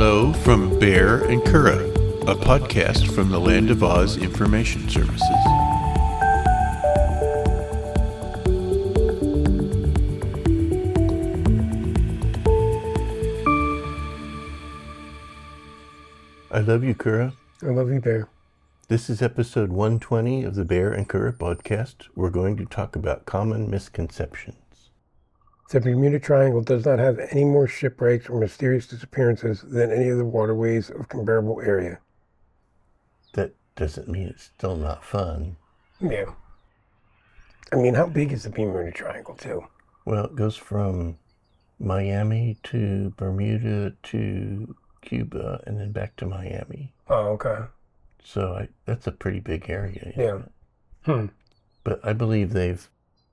Hello from Bear and Kura, a podcast from the Land of Oz Information Services. I love you, Kura. I love you, Bear. This is episode 120 of the Bear and Kura podcast. We're going to talk about common misconceptions. The Bermuda Triangle does not have any more shipwrecks or mysterious disappearances than any of the waterways of comparable area. That doesn't mean it's still not fun. Yeah. I mean, how big is the Bermuda Triangle, too? Well, it goes from Miami to Bermuda to Cuba and then back to Miami. Oh, okay. So that's a pretty big area. Yeah. But I believe they've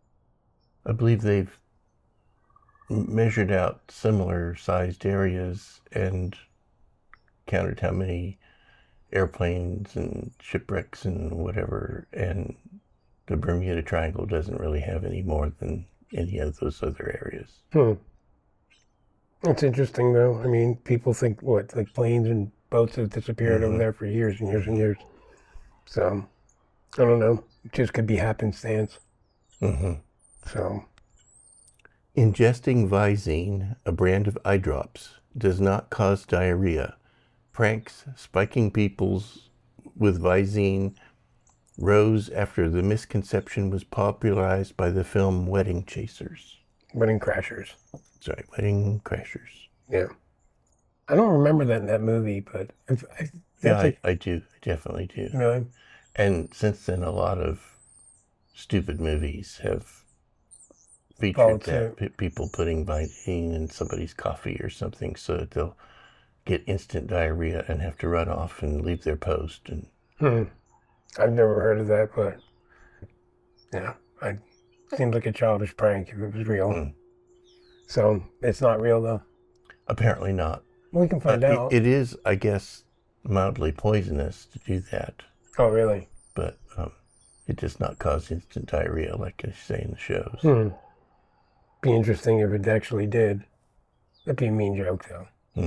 measured out similar sized areas and counted how many airplanes and shipwrecks and whatever, and the Bermuda Triangle doesn't really have any more than any of those other areas. It's interesting, though. I mean, people think, like planes and boats have disappeared over there for years and years and years. So, I don't know. It just could be happenstance. So... Ingesting Visine, a brand of eye drops, does not cause diarrhea. Pranks spiking peoples with Visine rose after the misconception was popularized by the film Wedding Chasers. Wedding Crashers. Sorry, Wedding Crashers. Yeah. I don't remember that in that movie, but... I do. I definitely do. Really? And since then, a lot of stupid movies have featured that, people putting Visine in somebody's coffee or something so that they'll get instant diarrhea and have to run off and leave their post. And I've never heard of that, but yeah, it seems like a childish prank if it was real. So it's not real, though? Apparently not. We can find out. It is, I guess, mildly poisonous to do that. Oh, really? But it does not cause instant diarrhea like they say in the shows. Be interesting if it actually did. That'd be a mean joke, though.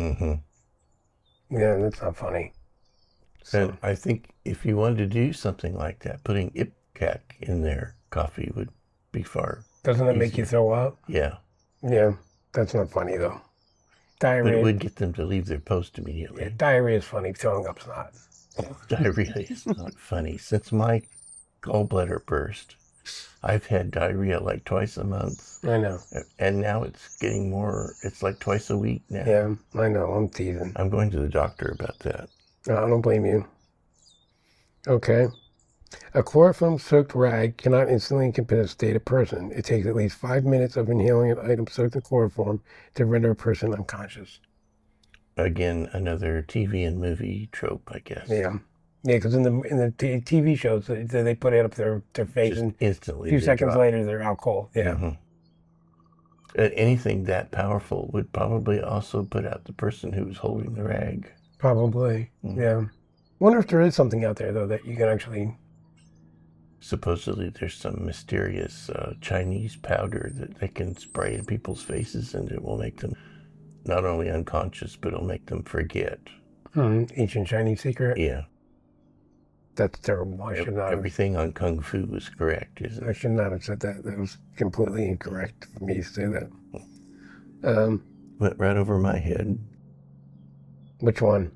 Yeah, that's not funny. So. And I think if you wanted to do something like that, putting Ipecac in their coffee would be far Doesn't that easier. make you throw up? Yeah. Yeah, that's not funny, though. Diarrhea. But it would get them to leave their post immediately. Yeah, diarrhea is funny. Throwing up's not. Diarrhea is not funny. Since my gallbladder burst, I've had diarrhea like twice a month. I know. And now it's getting more, it's like twice a week now. Yeah, I know. I'm teasing. I'm going to the doctor about that. No, I don't blame you. Okay. A chloroform-soaked rag cannot instantly incapacitate a person. It takes at least 5 minutes of inhaling an item soaked in chloroform to render a person unconscious. Again, another TV and movie trope, I guess. Yeah. Yeah, because in the TV shows, they put it up their face just and instantly. a few seconds later, they're out cold. Yeah. Anything that powerful would probably also put out the person who was holding the rag. Probably. Yeah. Wonder if there is something out there, though, that you can actually... Supposedly there's some mysterious Chinese powder that they can spray in people's faces and it will make them not only unconscious, but it'll make them forget. Ancient Chinese secret? Yeah. That's terrible. I should not. Everything on Kung Fu was correct, isn't it? I should not have said that. That was completely incorrect for me to say that. Went right over my head. Which one?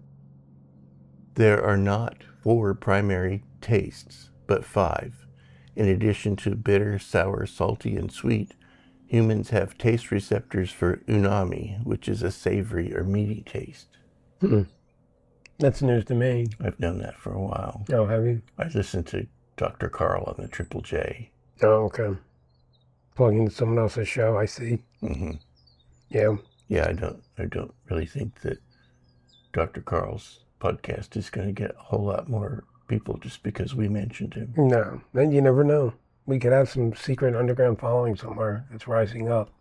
There are not 4 primary tastes, but 5. In addition to bitter, sour, salty, and sweet, humans have taste receptors for umami, which is a savory or meaty taste. That's news to me. I've known that for a while. Oh, have you? I listened to Dr. Carl on the Triple J. Oh, okay. Plugging into someone else's show, I see. Yeah. Yeah, I don't really think that Dr. Carl's podcast is going to get a whole lot more people just because we mentioned him. No, and you never know. We could have some secret underground following somewhere that's rising up.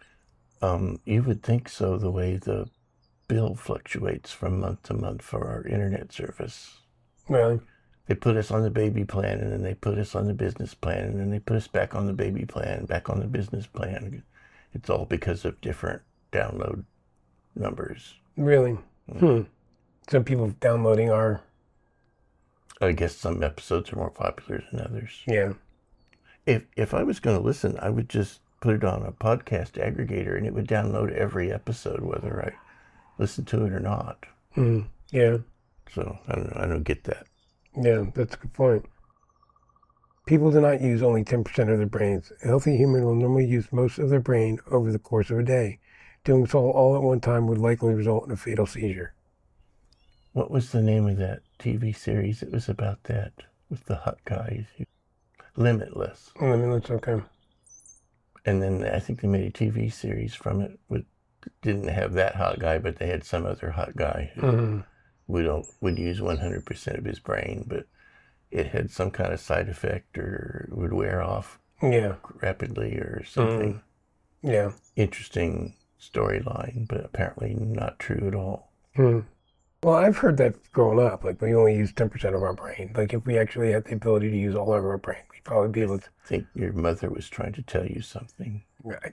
You would think so, the way the bill fluctuates from month to month for our internet service. Really? They put us on the baby plan, and then they put us on the business plan, and then they put us back on the baby plan, back on the business plan. It's all because of different download numbers. Really? Some people downloading our... I guess some episodes are more popular than others. Yeah. If I was going to listen, I would just put it on a podcast aggregator and it would download every episode, whether I listen to it or not. Yeah. So I don't know. I don't get that. Yeah, that's a good point. People do not use only 10% of their brains. A healthy human will normally use most of their brain over the course of a day. Doing so all at one time would likely result in a fatal seizure. What was the name of that TV series? It was about that with the hot guys. Limitless. Limitless, okay. And then I think they made a TV series from it. Didn't have that hot guy, but they had some other hot guy who would use 100% of his brain, but it had some kind of side effect or would wear off rapidly or something. Yeah. Interesting storyline, but apparently not true at all. Well, I've heard that growing up. Like, we only use 10% of our brain. Like, if we actually had the ability to use all of our brain, we'd probably be able to... I think your mother was trying to tell you something. Right.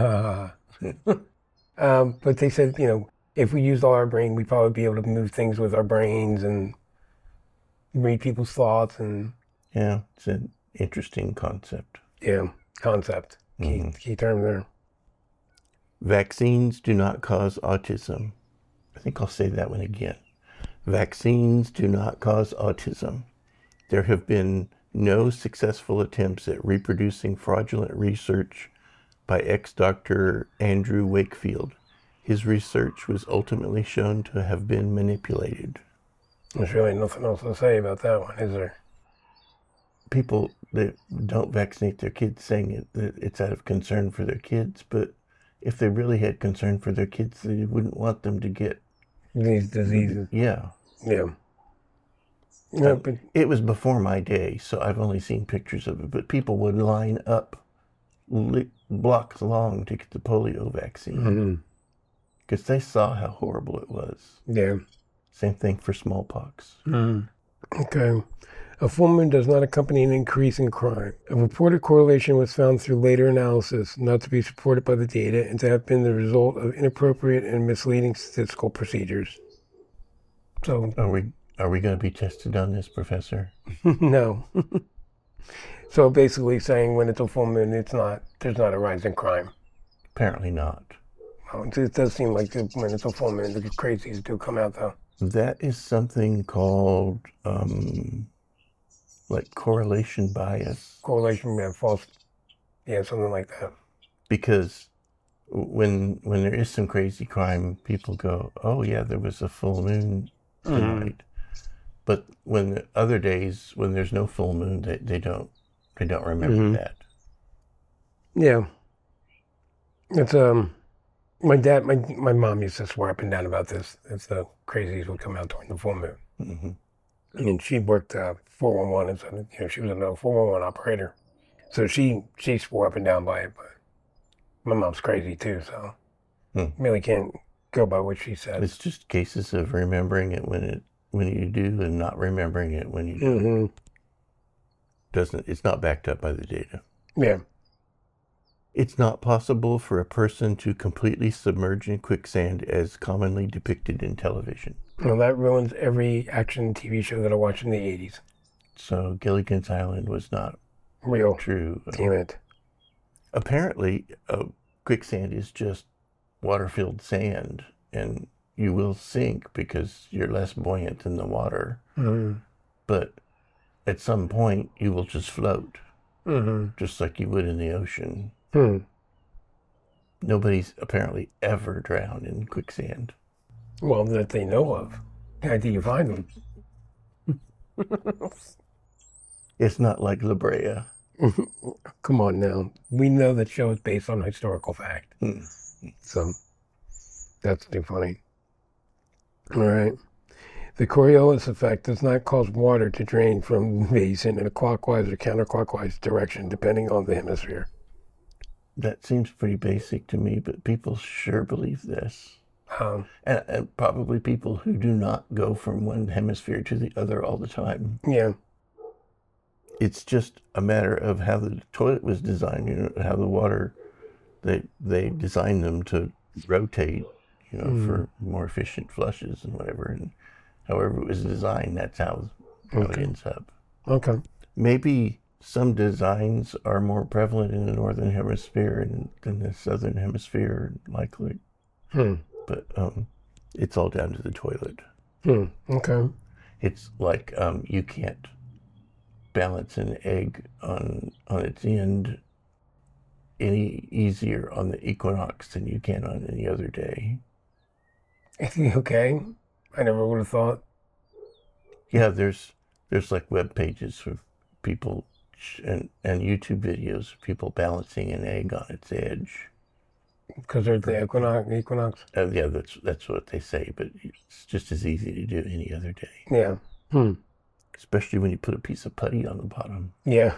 But they said, if we used all our brain, we'd probably be able to move things with our brains and read people's thoughts. And yeah, it's an interesting concept. Yeah, concept. Key term there. Vaccines do not cause autism. I think I'll say that one again. Vaccines do not cause autism. There have been no successful attempts at reproducing fraudulent research by ex-Dr. Andrew Wakefield. His research was ultimately shown to have been manipulated. There's really nothing else to say about that one, is there? People that don't vaccinate their kids saying that it's out of concern for their kids, but if they really had concern for their kids, they wouldn't want them to get these diseases. Yeah. But it was before my day, so I've only seen pictures of it, but people would line up blocks long to get the polio vaccine because they saw how horrible it was. Yeah. Same thing for smallpox. Okay. A full moon does not accompany an increase in crime. A reported correlation was found through later analysis, not to be supported by the data, and to have been the result of inappropriate and misleading statistical procedures. So, are we going to be tested on this, Professor? No. So basically saying when it's a full moon, there's not a rise in crime. Apparently not. Well, it does seem like when it's a full moon, the crazies do come out, though. That is something called like correlation bias. Correlation, false, something like that. Because when there is some crazy crime, people go, "Oh yeah, there was a full moon tonight." But when the other days, when there's no full moon, they don't remember that. Yeah. It's my dad, my mom used to swear up and down about this. It's the crazies would come out during the full moon. And she worked 411, and so she was a 411 operator. So she swore up and down by it, but my mom's crazy too, so really can't go by what she said. It's just cases of remembering it when you do and not remembering it when you don't. It's not backed up by the data. Yeah. It's not possible for a person to completely submerge in quicksand as commonly depicted in television. Well, that ruins every action TV show that I watched in the 80s. So Gilligan's Island was not real. True. Damn it. Apparently, quicksand is just water-filled sand, and you will sink because you're less buoyant than the water. But at some point, you will just float, just like you would in the ocean. Nobody's apparently ever drowned in quicksand. Well, that they know of. How do you find them? It's not like La Brea. Come on now. We know that show is based on historical fact. So, that's too funny. All right. The Coriolis effect does not cause water to drain from the basin in a clockwise or counterclockwise direction, depending on the hemisphere. That seems pretty basic to me, but people sure believe this. And probably people who do not go from one hemisphere to the other all the time. Yeah. It's just a matter of how the toilet was designed, how the water, they designed them to rotate, for more efficient flushes and whatever. And however it was designed, that's how it ends up. Okay. Maybe some designs are more prevalent in the northern hemisphere than the southern hemisphere, likely. But it's all down to the toilet. Okay. It's like you can't balance an egg on its end any easier on the equinox than you can on any other day. Okay. I never would have thought. Yeah, there's like web pages of people and YouTube videos of people balancing an egg on its edge. Because there's the equinox? Yeah, that's what they say, but it's just as easy to do any other day. Yeah. Especially when you put a piece of putty on the bottom. Yeah.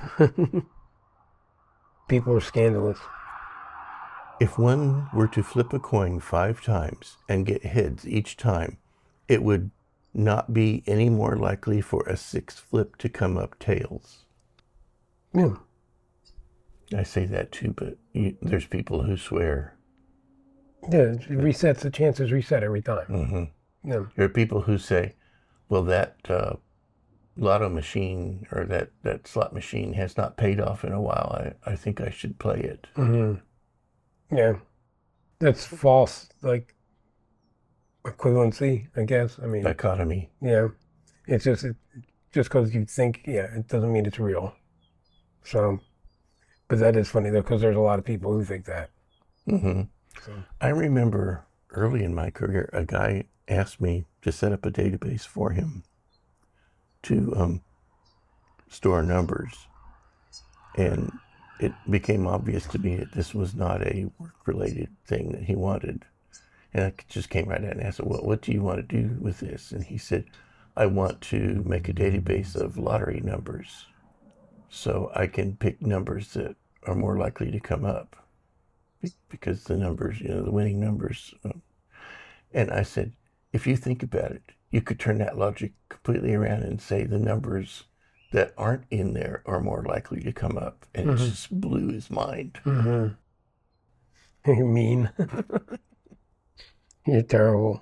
People are scandalous. If one were to flip a coin 5 times and get heads each time, it would not be any more likely for a 6th flip to come up tails. Yeah. I say that too, but there's people who swear. Yeah, it resets, the chances reset every time. Mm-hmm. Yeah. There are people who say, well, that lotto machine or that slot machine has not paid off in a while. I think I should play it. Yeah. That's false, like, equivalency, I guess. I mean, dichotomy. Yeah. It's just because you think, it doesn't mean it's real. So, but that is funny, though, because there's a lot of people who think that. So. I remember early in my career, a guy asked me to set up a database for him to store numbers. And it became obvious to me that this was not a work-related thing that he wanted. And I just came right out and asked him, well, what do you want to do with this? And he said, I want to make a database of lottery numbers so I can pick numbers that are more likely to come up. Because the numbers, the winning numbers. And I said, if you think about it, you could turn that logic completely around and say the numbers that aren't in there are more likely to come up. And it just blew his mind. You're mean. You're terrible.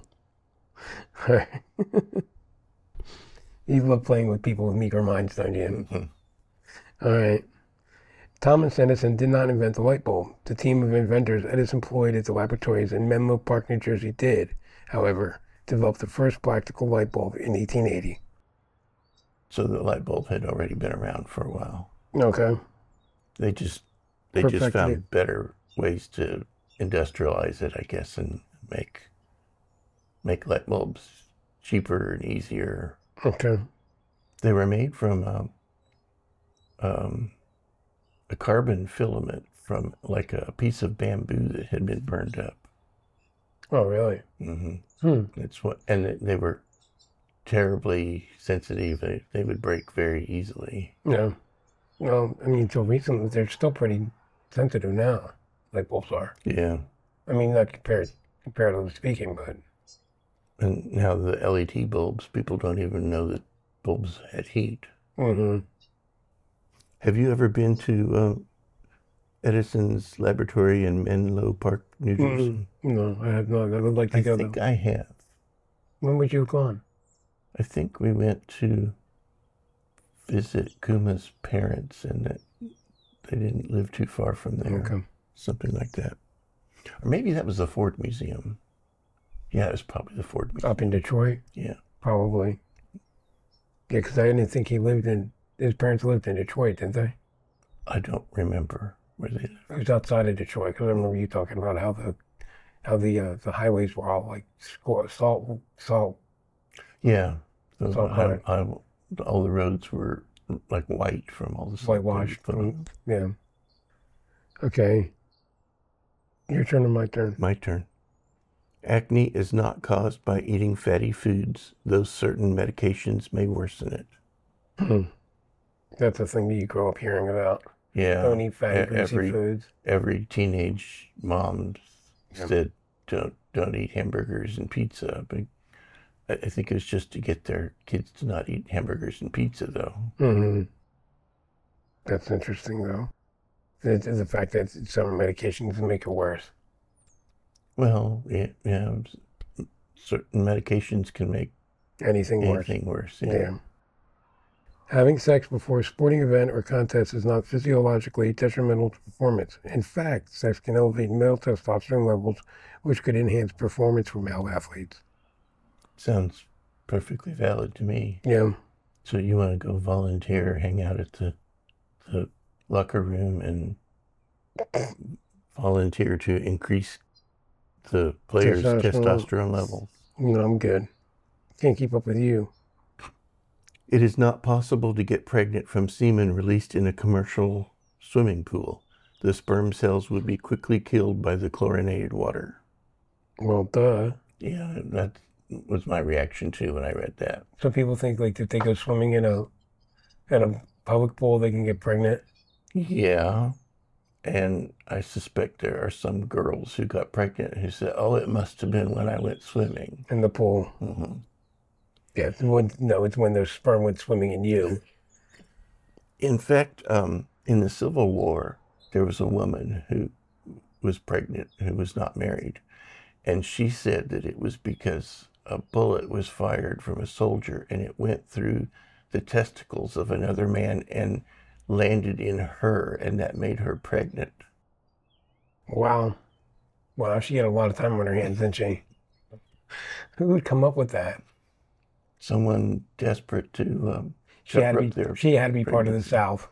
You love playing with people with meager minds, don't you? All right. Thomas Edison did not invent the light bulb. The team of inventors Edison employed at the laboratories in Menlo Park, New Jersey did, however, develop the first practical light bulb in 1880. So the light bulb had already been around for a while. Okay. They just found better ways to industrialize it, I guess, and make light bulbs cheaper and easier. Okay. They were made from a carbon filament from like a piece of bamboo that had been burned up. Oh, really? That's what, and they were terribly sensitive. They would break very easily. Yeah. Well, I mean, until recently, they're still pretty sensitive now. Light bulbs are. Yeah. I mean, not comparatively speaking, but. And now the LED bulbs, people don't even know that bulbs had heat. Have you ever been to Edison's laboratory in Menlo Park, New Jersey? No, I have not. I would like to go there. I think I have. When would you have gone? I think we went to visit Kuma's parents, and that they didn't live too far from there. Okay. Something like that. Or maybe that was the Ford Museum. Yeah, it was probably the Ford Museum. Up in Detroit? Yeah. Probably. Yeah, because I didn't think his parents lived in Detroit, didn't they? I don't remember where they lived. It was outside of Detroit, because I remember you talking about how the highways were all like salt. Yeah. All the roads were like white from all the salt. Whitewashed. Yeah. Okay. Your turn or my turn? My turn. Acne is not caused by eating fatty foods, though certain medications may worsen it. That's a thing that you grow up hearing about. Yeah. Don't eat fatty, greasy foods. Every teenage mom said, don't eat hamburgers and pizza. But I think it was just to get their kids to not eat hamburgers and pizza, though. That's interesting, though. The fact that some medications make it worse. Well, yeah, certain medications can make Anything worse. anything worse. Yeah. Yeah. Having sex before a sporting event or contest is not physiologically detrimental to performance. In fact, sex can elevate male testosterone levels, which could enhance performance for male athletes. Sounds perfectly valid to me. Yeah. So you want to go volunteer, hang out at the locker room and volunteer to increase the player's testosterone level? No, I'm good. Can't keep up with you. It is not possible to get pregnant from semen released in a commercial swimming pool. The sperm cells would be quickly killed by the chlorinated water. Well, duh. Yeah, that was my reaction too when I read that. Some people think like if they go swimming in a public pool, they can get pregnant. Yeah, and I suspect there are some girls who got pregnant who said, "Oh, it must have been when I went swimming in the pool." Mm-hmm. Yeah, it's when their sperm went swimming in you. In fact, in the Civil War, there was a woman who was pregnant who was not married, and she said that it was because a bullet was fired from a soldier and it went through the testicles of another man and landed in her, and that made her pregnant. Wow. Wow, she had a lot of time on her hands, didn't she? Who would come up with that? Someone desperate to she had to be part of the South.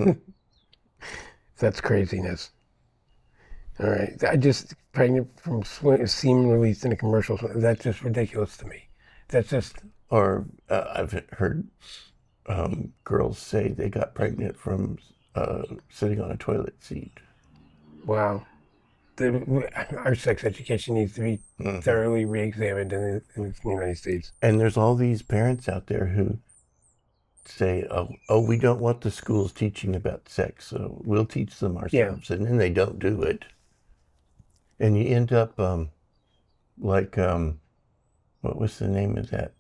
That's craziness. All right. I just pregnant from semen released in a commercial. That's just ridiculous to me. That's just. Or I've heard girls say they got pregnant from sitting on a toilet seat. Wow. Our sex education needs to be thoroughly re-examined in the United States. And there's all these parents out there who say, oh, we don't want the schools teaching about sex, so we'll teach them ourselves. Yeah. And then they don't do it. And you end up what was the name of that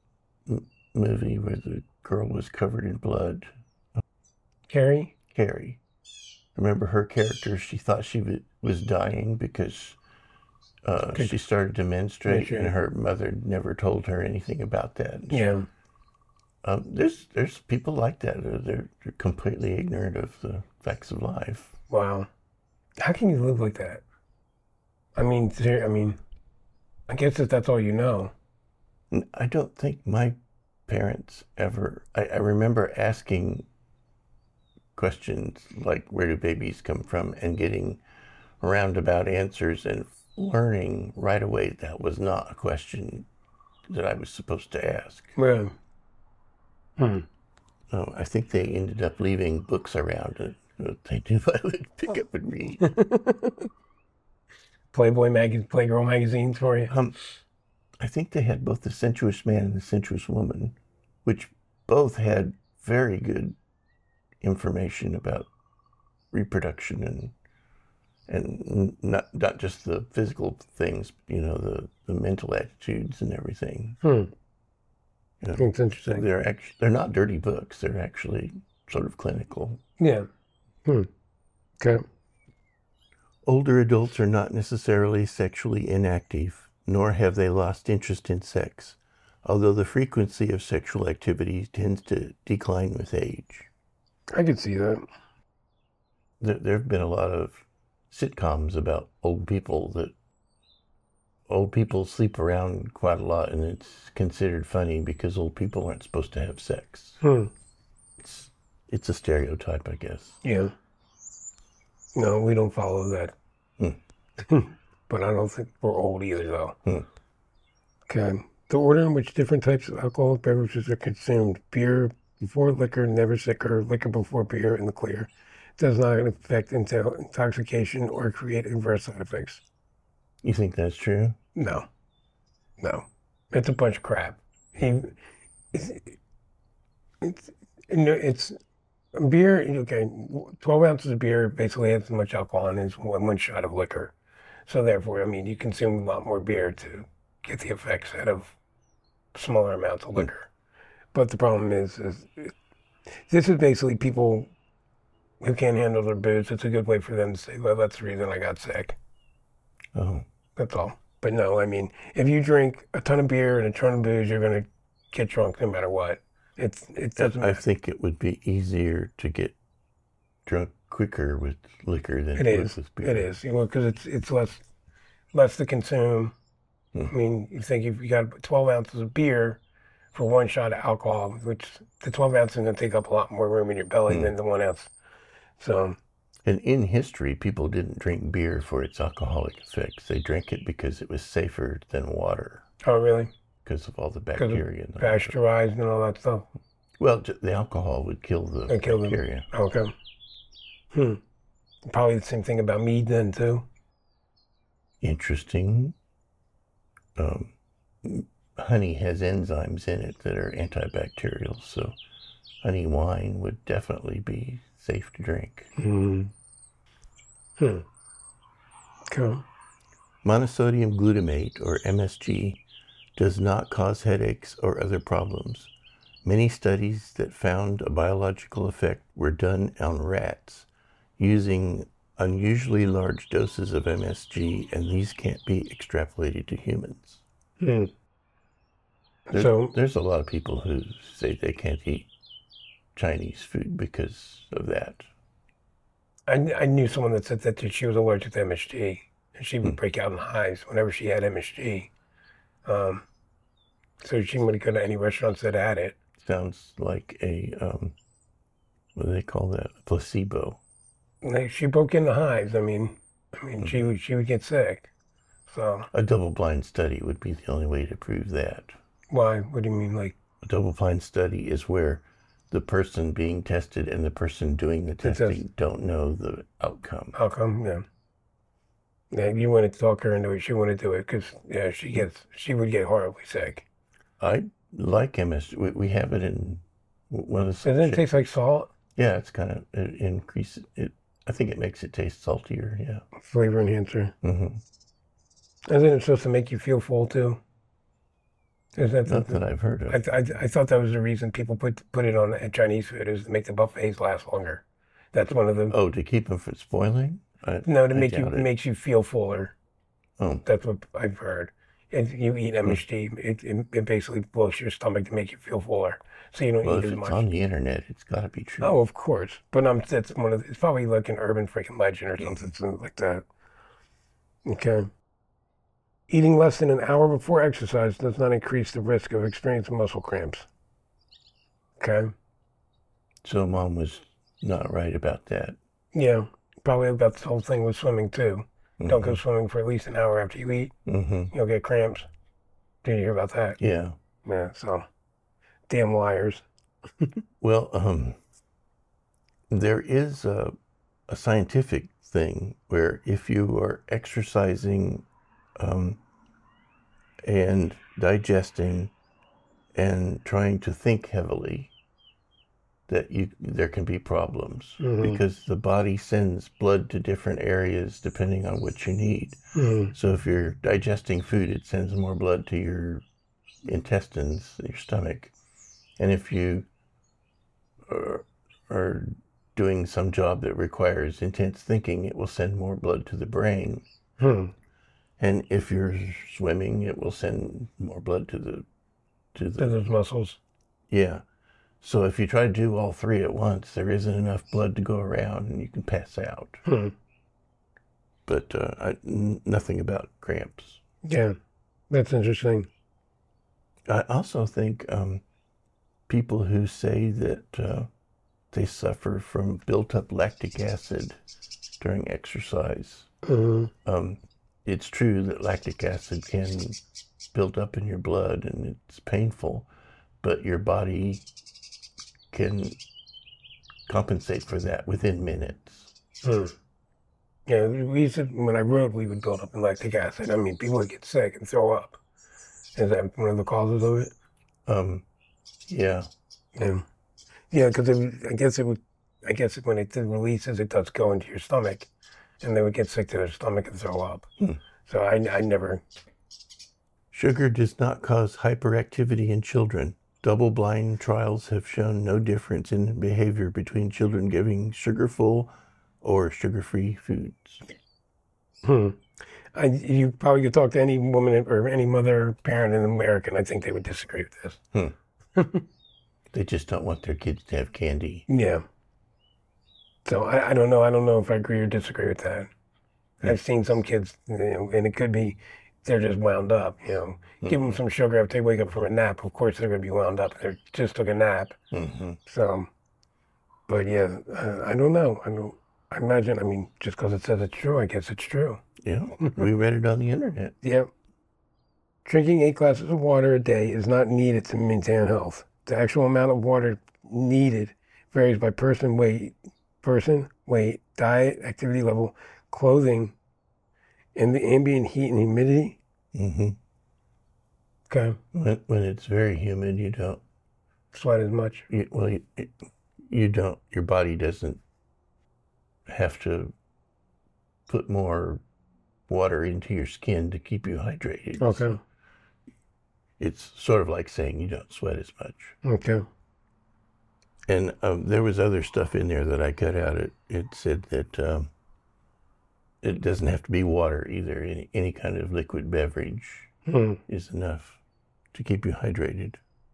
movie where the girl was covered in blood? Carrie. Remember her character? She thought she was dying because she started to menstruate, and her mother never told her anything about that. Yeah. There's people like that. They're completely ignorant of the facts of life. Wow. How can you live like that? I mean, I guess if that's all you know. I don't think my parents ever. I remember asking questions like, where do babies come from, and getting roundabout answers and learning right away that was not a question that I was supposed to ask. Yeah. I think they ended up leaving books around that they knew I would pick up and read. Playgirl magazines for you? I think they had both The Sensuous Man and The Sensuous Woman, which both had very good information about reproduction and not just the physical things, the mental attitudes and everything. That's interesting. They're not dirty books. They're actually sort of clinical. Yeah. Okay. Older adults are not necessarily sexually inactive, nor have they lost interest in sex, although the frequency of sexual activity tends to decline with age. I could see that. There have been a lot of sitcoms about old people that old people sleep around quite a lot, and it's considered funny because old people aren't supposed to have sex. It's a stereotype, I guess. Yeah. No, we don't follow that. But I don't think we're old either, though. Okay. The order in which different types of alcoholic beverages are consumed: beer before liquor, never sicker; liquor before beer, in the clear, does not affect intoxication or create adverse side effects. You think that's true? No. It's a bunch of crap. It's beer. Okay, 12 ounces of beer basically has as much alcohol in it as one shot of liquor. So therefore, you consume a lot more beer to get the effects out of smaller amounts of liquor. But the problem is this is basically people who can't handle their booze. It's a good way for them to say, well, that's the reason I got sick. Oh. That's all. But no, I mean, if you drink a ton of beer and a ton of booze, you're going to get drunk no matter what. It doesn't I matter. think it would be easier to get drunk quicker with liquor than It it would is. with beer. It is. You know, because it's less to consume. Hmm. I mean, you think if you got 12 ounces of beer for one shot of alcohol, which the 12 ounces is going to take up a lot more room in your belly than the 1 ounce. So, And in history, people didn't drink beer for its alcoholic effects. They drank it because it was safer than water oh, really? because of all the Because of bacteria in the water. pasteurized and all that stuff. Well, the alcohol would kill the They kill them. bacteria. Okay. Probably the same thing about mead then, too. Interesting. Honey has enzymes in it that are antibacterial, so honey wine would definitely be safe to drink. Cool. Monosodium glutamate, or MSG, does not cause headaches or other problems. Many studies that found a biological effect were done on rats using unusually large doses of MSG, and these can't be extrapolated to humans. There's a lot of people who say they can't eat Chinese food because of that. I knew someone that said that she was allergic to MSG, and she would break out in hives whenever she had MSG. So she wouldn't go to any restaurants that had it. Sounds like a, what do they call that? A placebo. Like, she broke into hives. I mean, she would get sick. So A double-blind study would be the only way to prove that. why? What do you mean, like? A double-blind study is where the person being tested and the person doing the testing don't know the outcome. How come? Yeah. Yeah, you want to talk her into it. She want to do it because she would get horribly sick. I like MSG. We have it in one of the. Doesn't it taste like salt? Yeah, it's kind of it increases it. I think it makes it taste saltier. Yeah. Flavor enhancer. Mm-hmm. Isn't it supposed to make you feel full too? Is that Not that I've heard of. I thought that was the reason people put it on Chinese food, is to make the buffets last longer. That's one of the. Oh, to keep them from spoiling? No, to make makes you feel fuller. Oh. That's what I've heard. If you eat MSG, it basically blows your stomach to make you feel fuller, so you don't eat as much. If it's on the internet, it's got to be true. Oh, of course. But that's it's probably like an urban freaking legend or something like that. Okay. Eating less than an hour before exercise does not increase the risk of experiencing muscle cramps. Okay. So Mom was not right about that. Yeah. Probably about this whole thing with swimming too. Don't go swimming for at least an hour after you eat. You'll get cramps. Did you hear about that? Yeah. Yeah, so damn liars. Well, there is a scientific thing where if you are exercising and digesting and trying to think heavily, that there can be problems because the body sends blood to different areas depending on what you need. So if you're digesting food, it sends more blood to your intestines, your stomach. And if you are doing some job that requires intense thinking, it will send more blood to the brain. And if you're swimming, it will send more blood to those muscles. Yeah. So if you try to do all three at once, there isn't enough blood to go around and you can pass out. But nothing about cramps. Yeah, that's interesting. I also think people who say that they suffer from built-up lactic acid during exercise, it's true that lactic acid can build up in your blood and it's painful, but your body can compensate for that within minutes. Yeah, we used to, when I rode, we would build up in lactic acid. I mean, people would get sick and throw up. Is that one of the causes of it? Yeah. Yeah, because I guess when it releases, it does go into your stomach, and they would get sick to their stomach and throw up. So I never. Sugar does not cause hyperactivity in children. Double-blind trials have shown no difference in behavior between children giving sugar-full or sugar-free foods. You probably could talk to any woman or any mother or parent in America, and I think they would disagree with this. They just don't want their kids to have candy. Yeah. So I don't know. I don't know if I agree or disagree with that. I've seen some kids, and it could be they're just wound up. Give them some sugar after they wake up from a nap. Of course, they're going to be wound up. They just took a nap. Mm-hmm. So, but yeah, I don't know. I imagine. I mean, just because it says it's true, I guess it's true. Yeah, we read it on the internet. Yeah. Drinking 8 glasses of water a day is not needed to maintain health. The actual amount of water needed varies by person weight, diet, activity level, clothing, and the ambient heat and humidity. Mm-hmm. Okay. When it's very humid, you don't sweat as much. You don't. Your body doesn't have to put more water into your skin to keep you hydrated. Okay. So it's sort of like saying you don't sweat as much. Okay. And there was other stuff in there that I cut out. It said that it doesn't have to be water either. Any kind of liquid beverage is enough to keep you hydrated.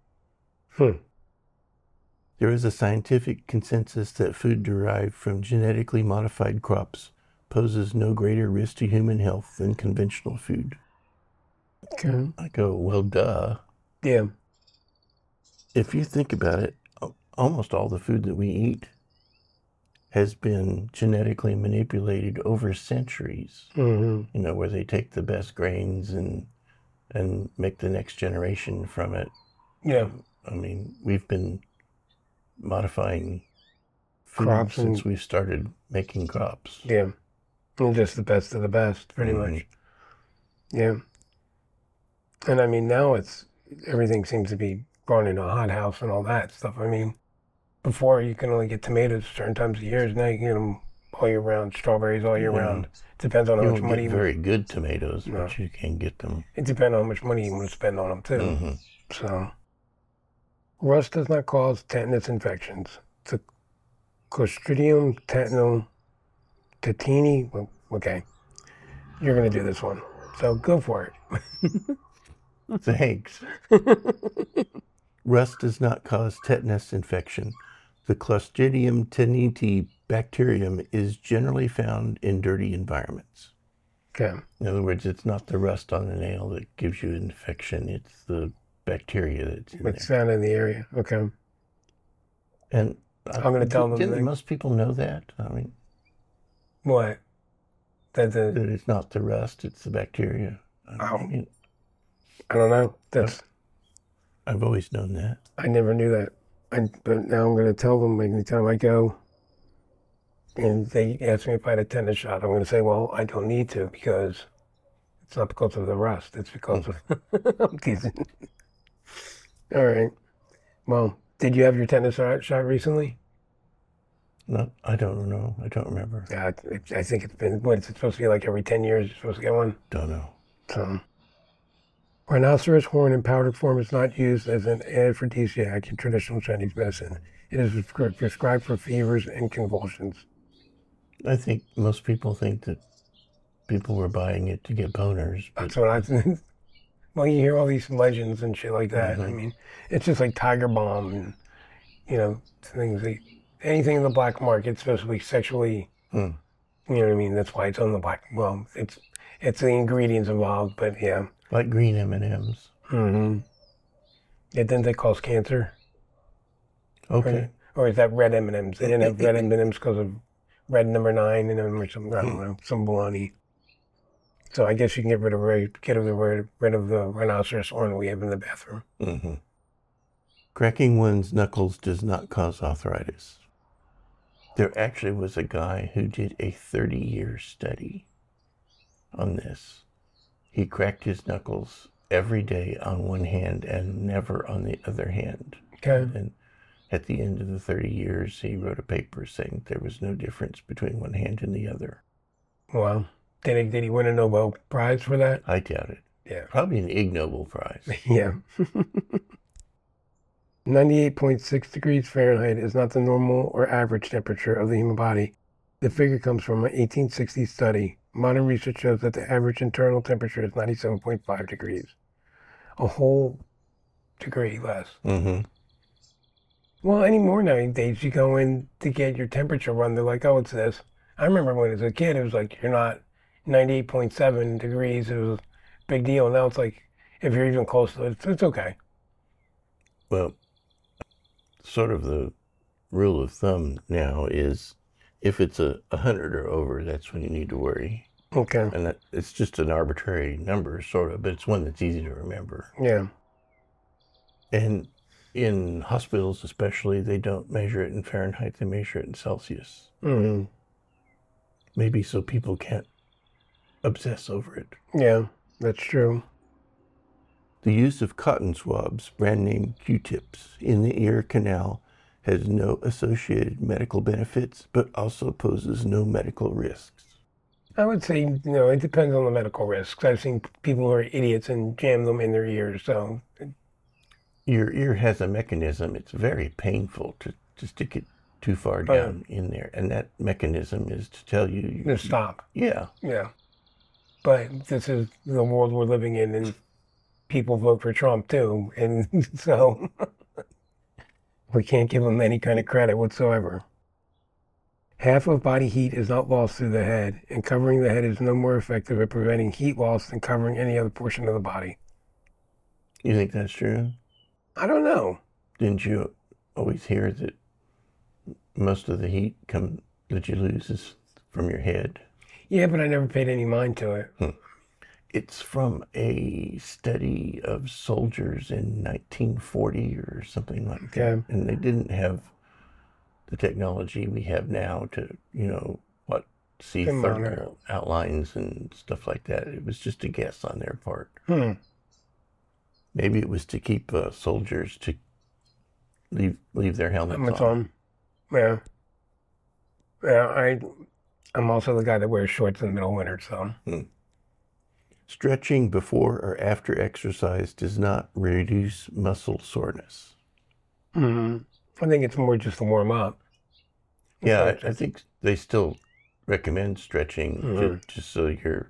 There is a scientific consensus that food derived from genetically modified crops poses no greater risk to human health than conventional food. Okay. I go, well, duh. Yeah. If you think about it, almost all the food that we eat has been genetically manipulated over centuries. Mm-hmm. Where they take the best grains and make the next generation from it. Yeah. I mean, we've been modifying food crops since we started making crops. Yeah. And just the best of the best, pretty much. Yeah. And I mean, now everything seems to be grown in a hothouse and all that stuff. I mean, before you can only get tomatoes certain times of years. Now you can get them all year round, strawberries all year round. Depends on how much money. You don't get very good tomatoes, but you can get them. It depends on how much money you want to spend on them too. Mm-hmm. So, rust does not cause tetanus infections. The Clostridium tetani. Well, okay, you're gonna do this one, so go for it. Thanks. Rust does not cause tetanus infection. The Clostridium tetani bacterium is generally found in dirty environments. Okay. In other words, it's not the rust on the nail that gives you infection. It's the bacteria that's in there. It's found in the area. Okay. And I'm going to tell them. Didn't most people know that? I mean, what? That it's not the rust; it's the bacteria. I don't know. I've always known that. I never knew that. But now I'm going to tell them anytime I go and they ask me if I had a tetanus shot, I'm going to say, well, I don't need to because it's not because of the rust. It's because of... I'm teasing. All right. Well, did you have your tetanus shot recently? No, I don't know. I don't remember. Yeah, I think it's been, it's supposed to be like every 10 years you're supposed to get one? Don't know. So... Rhinoceros horn in powdered form is not used as an aphrodisiac in traditional Chinese medicine. It is prescribed for fevers and convulsions. I think most people think that people were buying it to get boners. That's what I think. Well, you hear all these legends and shit like that. I mean, it's just like Tiger Balm and, things like anything in the black market, supposed to be sexually, you know what I mean? That's why it's on the black. Well, it's the ingredients involved, but yeah. Like green M&Ms. Mm-hmm. Yeah, didn't they cause cancer? Okay. Or is that red M&Ms? They didn't have red M&Ms because of red number 9 in them or something. I don't know, some baloney. So I guess you can get rid of the rhinoceros horn we have in the bathroom. Mm-hmm. Cracking one's knuckles does not cause arthritis. There actually was a guy who did a 30-year study on this. He cracked his knuckles every day on one hand and never on the other hand. Okay. And at the end of the 30 years, he wrote a paper saying there was no difference between one hand and the other. Wow. Did he win a Nobel Prize for that? I doubt it. Yeah. Probably an Ig Nobel Prize. Yeah. 98.6 degrees Fahrenheit is not the normal or average temperature of the human body. The figure comes from an 1860 study Modern research shows that the average internal temperature is 97.5 degrees. A whole degree less. Mm-hmm. Well, anymore nowadays, you go in to get your temperature run, they're like, oh, it's this. I remember when I was a kid, it was like, you're not 98.7 degrees. It was a big deal. Now it's like, if you're even close to it, it's okay. Well, sort of the rule of thumb now is if it's 100 or over, that's when you need to worry. Okay. And it's just an arbitrary number, sort of, but it's one that's easy to remember. Yeah. And in hospitals especially, they don't measure it in Fahrenheit, they measure it in Celsius. Mm-hmm. Maybe so people can't obsess over it. Yeah, that's true. The use of cotton swabs, brand name Q-tips, in the ear canal has no associated medical benefits, but also poses no medical risks. I would say, it depends on the medical risks. I've seen people who are idiots and jam them in their ears, so. Your ear has a mechanism. It's very painful to stick it too far down in there. And that mechanism is to tell you... To stop. Yeah. Yeah. But this is the world we're living in, and people vote for Trump, too. And so we can't give them any kind of credit whatsoever. Half of body heat is not lost through the head, and covering the head is no more effective at preventing heat loss than covering any other portion of the body. You think that's true? I don't know. Didn't you always hear that most of the heat that you lose is from your head? Yeah, but I never paid any mind to it. It's from a study of soldiers in 1940 or something like that. And they didn't have the technology we have now to, see thermal outlines and stuff like that. It was just a guess on their part. Maybe it was to keep soldiers to leave their helmets on. Yeah. Yeah, I'm also the guy that wears shorts in the middle of winter, so. Stretching before or after exercise does not reduce muscle soreness. I think it's more just to warm up. Yeah, I think they still recommend stretching just so your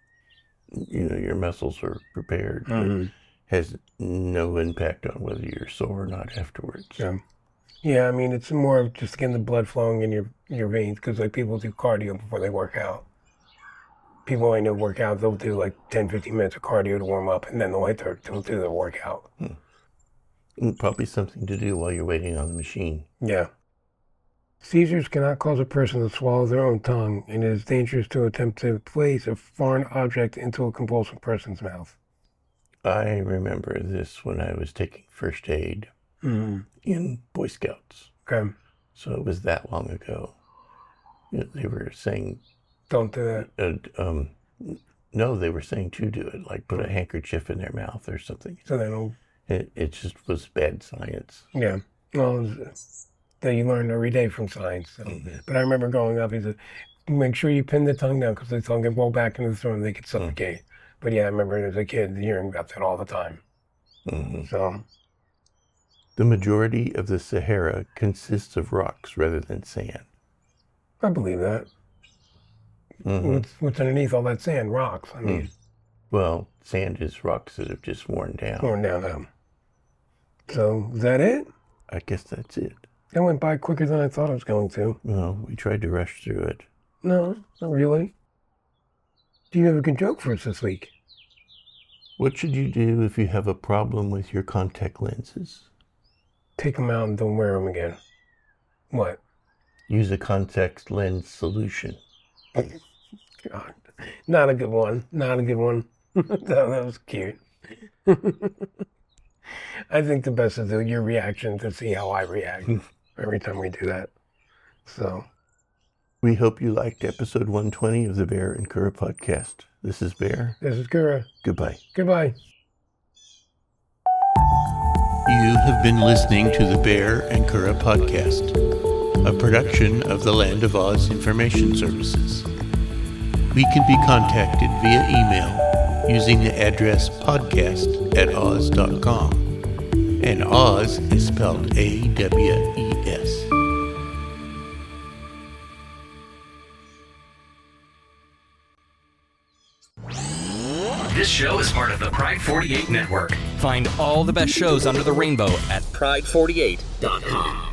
muscles are prepared. But has no impact on whether you're sore or not afterwards. Yeah, I mean, it's more of just getting the blood flowing in your veins, because people do cardio before they work out. People I know work out, they'll do like 10, 15 minutes of cardio to warm up, and then they'll do their workout. Probably something to do while you're waiting on the machine. Yeah. Seizures cannot cause a person to swallow their own tongue, and it is dangerous to attempt to place a foreign object into a convulsing person's mouth. I remember this when I was taking first aid in Boy Scouts. Okay. So it was that long ago. They were saying... Don't do that. No, they were saying to do it, like put a handkerchief in their mouth or something. So they don't... It just was bad science. Yeah. Well, that you learn every day from science. So. But I remember growing up, he said, make sure you pin the tongue down, because the tongue can roll back into the throat and they could suffocate. But yeah, I remember as a kid hearing about that all the time. So, the majority of the Sahara consists of rocks rather than sand. I believe that. What's underneath all that sand? Rocks. I mean, well, sand is rocks that have just worn down. Worn down. So, is that it? I guess that's it. That went by quicker than I thought it was going to. Well, we tried to rush through it. No, not really. Do you have a good joke for us this week? What should you do if you have a problem with your contact lenses? Take them out and don't wear them again. What? Use a contact lens solution. God. Not a good one. Not a good one. That was cute. I think the best is your reaction to see how I react every time we do that. So... We hope you liked episode 120 of the Bear and Kura podcast. This is Bear. This is Kura. Goodbye. Goodbye. You have been listening to the Bear and Kura podcast, a production of the Land of Oz Information Services. We can be contacted via email using the address podcast@oz.com. And Oz is spelled A-W-E-S. show is part of the Pride 48 network. Find all the best shows under the rainbow at pride48.com.